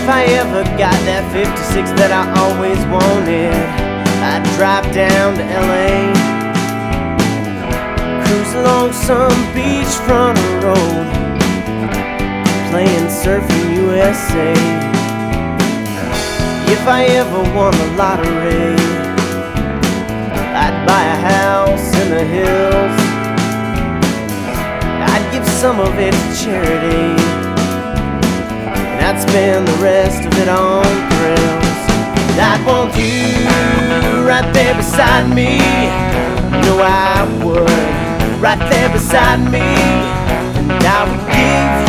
If I ever got that 56 that I always wanted, I'd drive down to LA, cruise along some beachfront road, playing Surfing USA. If I ever won the lottery, I'd buy a house in the hills, I'd give some of it to charity, and I'd spend the rest of it on thrills. And I'd want you right there beside me, you know I would, right there beside me, and I would give